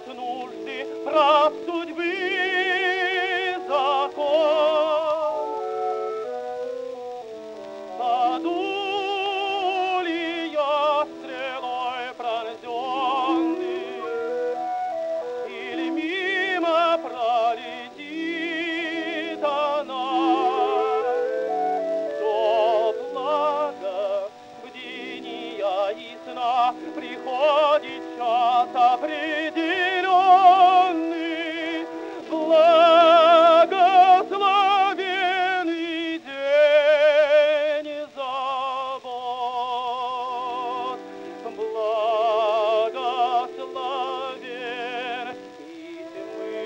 нужды, прав судьбы закон. Паду ли я стрелой пронзенный, или мимо пролетит она, то благо бдения и сна приходит час определенный, благословенный день забот, благословен и тьмы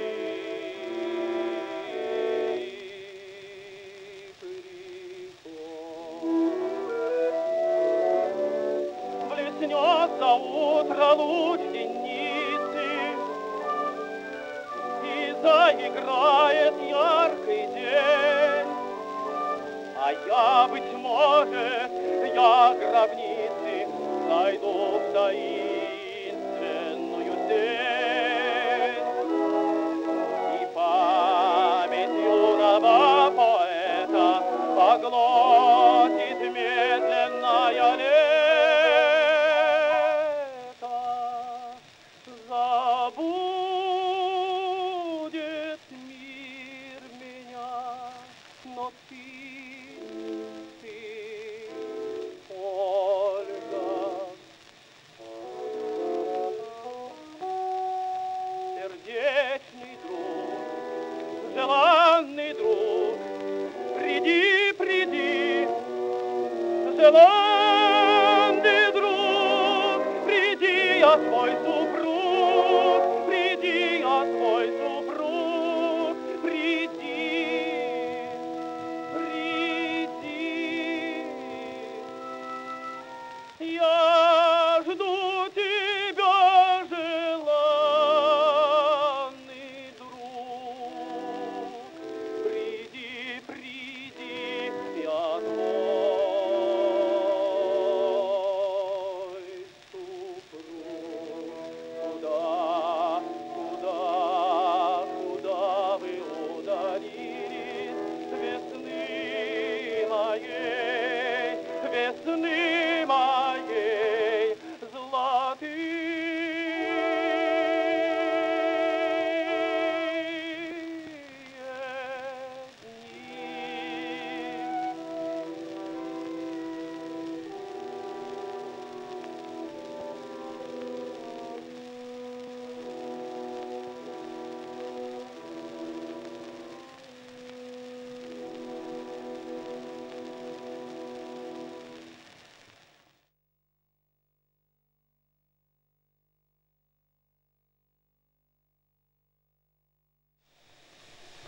приход. Блеснется утро луч денницы, и заиграет яркий день, а я, быть может, я гробницы найду в таинстве.